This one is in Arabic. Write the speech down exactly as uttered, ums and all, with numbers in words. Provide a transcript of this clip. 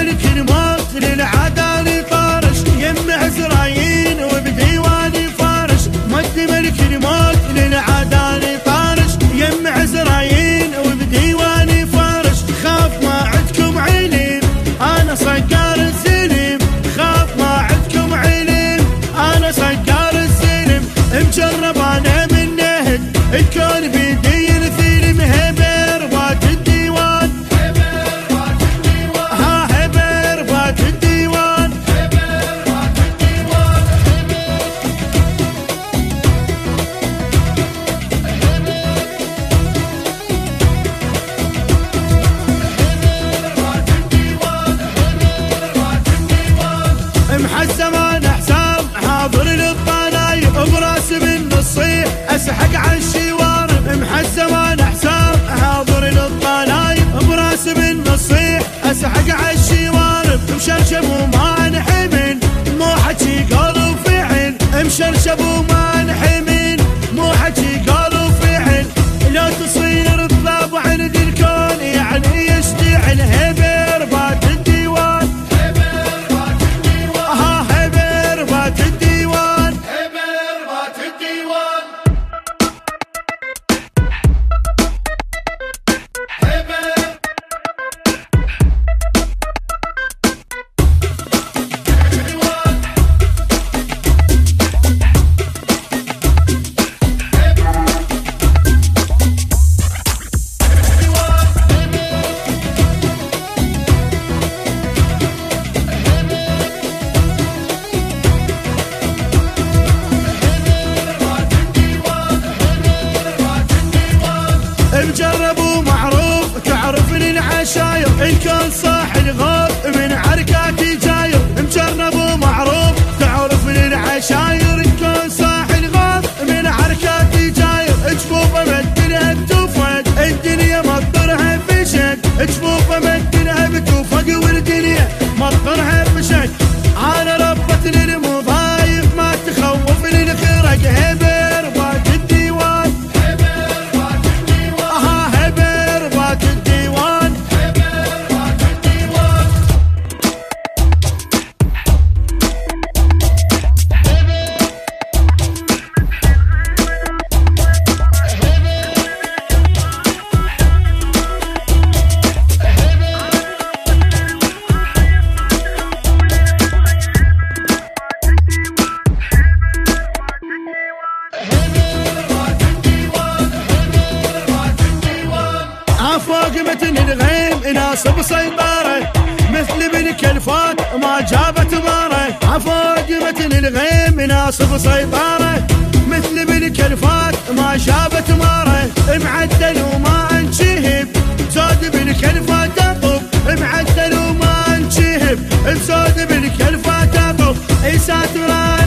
ملك الموت للعدالة طارش يم عزرايين وبديواني فارش. مد ملك الموت للعدالة طارش يم عزرايين وبديواني فارش. خاف ما عندكم علم انا صقار السلم، خاف ما عندكم علم انا صقار السلم. مجرب انا من نهد الكون بيدي الثلم. هبر بات الديوان ها هبر بات الديوان. محزم انا حسام حاضر للطلايب براس بالنصيح اسحق على الشوارب. محزم انا حسام حاضر للطلايب براس بالنصيح اسحق على الشوارب. مشرشب وما انحمل مو حكي قول وفعل، مشرشب وما انحمل مو حكي قول وفعل. لو تصير الطلب عند الكون يعني يشتعل. هبر بات الديوان ها هبر بات الديوان. هبر بات الديوان مجرب ومعروف تعرفني العشاير الكون صاح الغوث من عركاتي جاير. مجرب ومعروف تعرفني العشاير الكون صاح الغوث من عركاتي جاير. جفوفه مدنها بتوفد الدنيا مطرها بشك، جفوفه مدنها بتوفد والدنيا مطرها بشك. انا ربتني المضايق ما تخوفني الخرق. هبر بات الديوان فوق متن الغيم يناسب سيطرة مثل بالكلفات ما جابت مارة. عفوق متن الغيم يناسب سيطرة مثل بالكلفات ما جابت مارة. معدل وما انشهب زود بالكلفات اطب، معدل وما انشهب زود بالكلفات اطب. اي ساتر